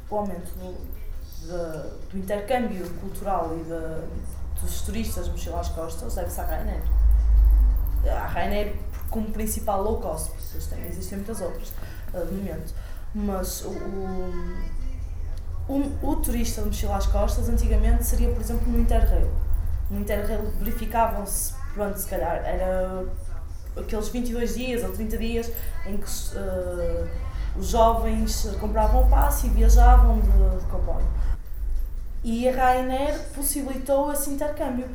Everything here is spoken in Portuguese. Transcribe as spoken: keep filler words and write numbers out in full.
o aumento do, de, do intercâmbio cultural e de, dos turistas de mochila às costas deve-se à Ryanair. A Ryanair como principal low cost, tem, existem muitas outras uh, de momento, mas o, o, o, o turista de mochila às costas antigamente seria, por exemplo, no Interrail. No Interrail verificavam-se, pronto, se calhar era aqueles vinte e dois dias ou trinta dias em que uh, os jovens compravam o passe e viajavam de, de comboio. E a Ryanair possibilitou esse intercâmbio.